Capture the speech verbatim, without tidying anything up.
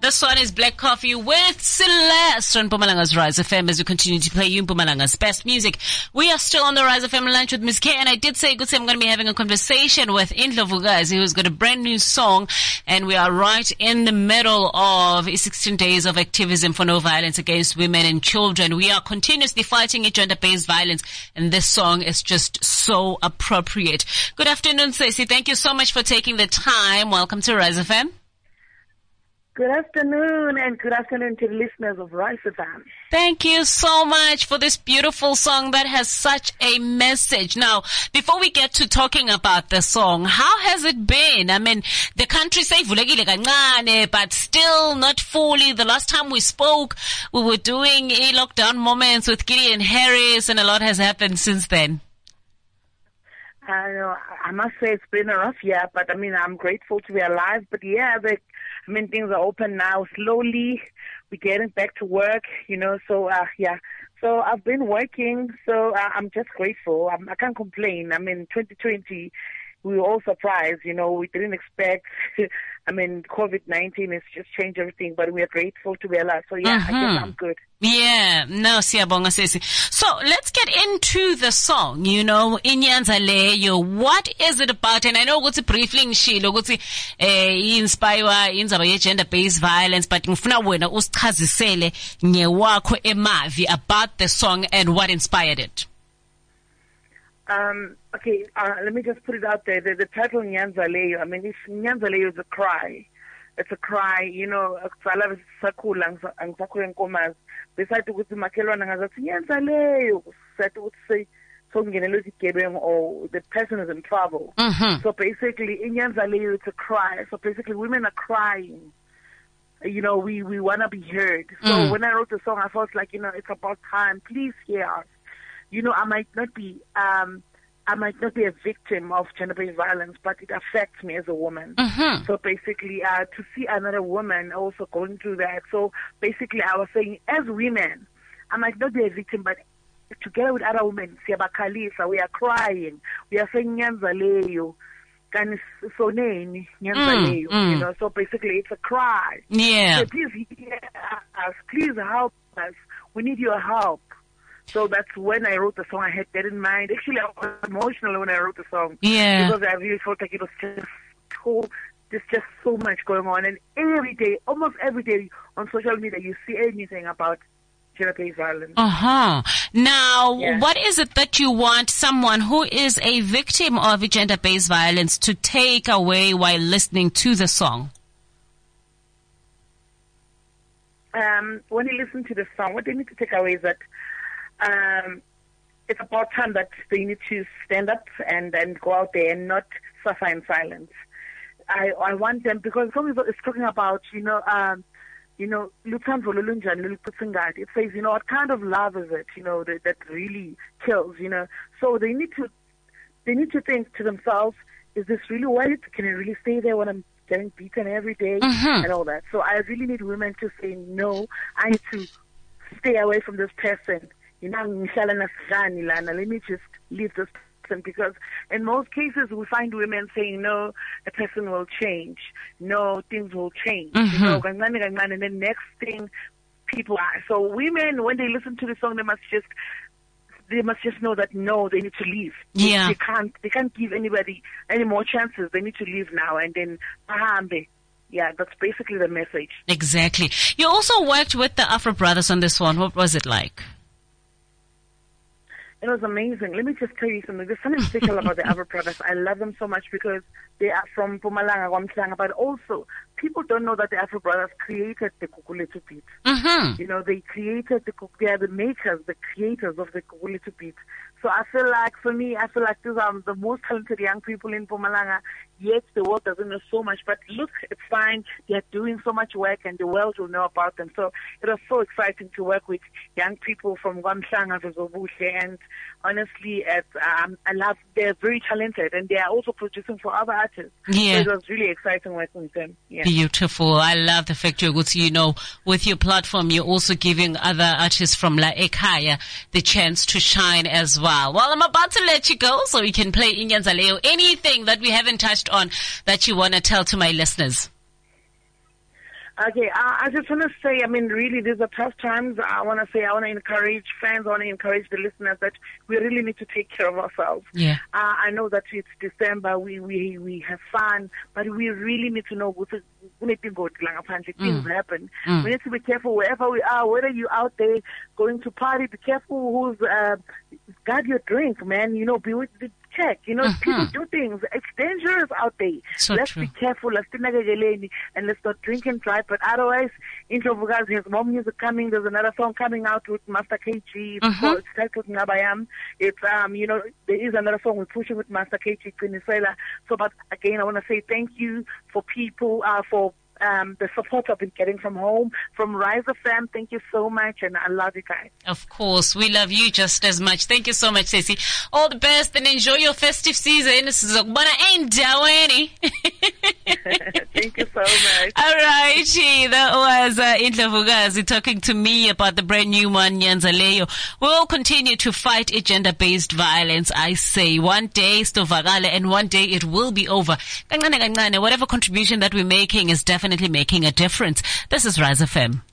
This one is Black Coffee with Celeste on Mpumalanga's Rise F M as we continue to play you Mpumalanga's best music. We are still on the Rise F M lunch with Miss K, and I did say, good, I'm going to be having a conversation with Indlovukazi, who's got a brand new song, and we are right in the middle of sixteen days of activism for no violence against women and children. We are continuously fighting gender-based violence, and this song is just so appropriate. Good afternoon, Ceci. Thank you so much for taking the time. Welcome to Rise F M. Good afternoon, and good afternoon to the listeners of Rise F M. Thank you so much for this beautiful song that has such a message. Now, before we get to talking about the song, how has it been? I mean, the country say vulekile kancane, but still not fully. The last time we spoke, we were doing a lockdown moments with Gideon Harris, and a lot has happened since then. I know, I must say it's been a rough year, but I mean, I'm grateful to be alive. But yeah, the, I mean, things are open now. Slowly, we're getting back to work, you know, so, uh, yeah. So I've been working, so uh, I'm just grateful. I'm, I can't complain. I mean, twenty twenty, we were all surprised, you know, we didn't expect, I mean, COVID nineteen has just changed everything, but we are grateful to be alive. So yeah, mm-hmm. I guess I'm good. Yeah, no, siyabonga sisi. So let's get into the song, you know, Inyanza Leyo. What is it about? And I know ukuthi briefly ngishilo ukuthi eh inspire inzaba ye gender based violence, but ngifuna wena usichazisele ngewakho emavi about the song and what inspired it. Um, okay, uh, let me just put it out there. The, the title Nyanza Leyo, I mean, Nyanza Leyo is a cry. It's a cry, you know, Sakhula angisakhula nkomazi. Besides ukuthi makhelwane ngazathi Nyanza Leyo, said ukuthi say so ngingenelwe igebengu or the person is in trouble. Mm-hmm. So basically, in Nyanza Leyo, it's a cry. So basically, women are crying. You know, we, we want to be heard. So mm. when I wrote the song, I felt like, you know, it's about time. Please hear us. You know, I might not be, um, I might not be a victim of gender-based violence, but it affects me as a woman. Mm-hmm. So basically, uh, to see another woman also going through that. So basically, I was saying, as women, I might not be a victim, but together with other women, siyabakhalisa, we are crying, we are saying Nyanza Leyo, kani soneni Nyanza Leyo, you know. So basically, it's a cry. Yeah. So please hear us, please help us. We need your help. So that's when I wrote the song. I had that in mind. Actually, I was emotional when I wrote the song. Yeah. Because I really felt like it was just so, there's just so much going on. And every day, almost every day on social media, you see anything about gender-based violence. Uh-huh. Now, yeah. What is it that you want someone who is a victim of gender-based violence to take away while listening to the song? Um, when you listen to the song, what they need to take away is that Um, it's about time that they need to stand up and, and go out there and not suffer in silence. I I want them, because the song is talking about, you know, um, you know, Lutsandvo Lulunjani Luluputsingati. It says, you know, what kind of love is it, you know, that, that really kills, you know. So they need to they need to think to themselves, is this really worth it? Can I really stay there when I'm getting beaten every day mm-hmm. and all that? So I really need women to say, no, I need to stay away from this person. You know, let me just leave this person, because in most cases we find women saying, no, a person will change. No, things will change. Mm-hmm. You know, and then next thing, people are. So women, when they listen to the song, they must just, they must just know that no, they need to leave. Yeah. They, they can't, they can't give anybody any more chances. They need to leave now, and then, bahambe. Yeah, that's basically the message. Exactly. You also worked with the Afro Brothers on this one. What was it like? It was amazing. Let me just tell you something. There's something special about the Afro Brothers. I love them so much because they are from Mpumalanga, Kwamhlanga, but also people don't know that the Afro Brothers created the Gugulethu beat. Mm-hmm. You know, they created the, they are the makers, the creators of the Gugulethu beat. So I feel like, for me, I feel like these are the most talented young people in Mpumalanga. Yet the world doesn't know so much, but look, it's fine. They're doing so much work, and the world will know about them. So it was so exciting to work with young people from Kwamhlanga, Zobuhle, and honestly, it's, um, I love. They're very talented, and they are also producing for other artists. Yeah, so it was really exciting working with them. Yeah. Beautiful. I love the fact you're good. You know, with your platform, you're also giving other artists from La Ekaya the chance to shine as well. Well, I'm about to let you go so we can play Inyanza Leyo. Anything that we haven't touched on that you want to tell to my listeners? Okay, uh, I just want to say, I mean, really, these are tough times. I want to say, I want to encourage fans, I want to encourage the listeners that we really need to take care of ourselves. Yeah. Uh, I know that it's December, we, we, we have fun, but we really need to know what things Mm. happen. Mm. We need to be careful wherever we are, whether you're out there going to party, be careful who's, uh, guard your drink, man, you know, be with the check, you know, Uh-huh. people do things. It's dangerous out there. So let's true. be careful, let's be nagaleni, and let's not drink and drive, but otherwise, Indlovukazi has more music coming. There's another song coming out with Master K G. It's Uh-huh. called it's titled Ngabayam. It's, um, you know, there is another song we're pushing with Master K G, Qinisela. So, but again, I want to say thank you for people, uh, for um, the support I've been getting from home, from Rise F M. Thank you so much, and I love you guys. Of course, we love you just as much. Thank you so much, Stacey. All the best and enjoy your festive season. Sizokubona endaweni. Thank you so much. All right, that was uh, Indlovukazi talking to me about the brand new one, Nyanzaleyo. We'll continue to fight a gender-based violence. I say one day stovakale, and one day it will be over. Kancane kancane, whatever contribution that we're making is definitely making a difference. This is Rise F M.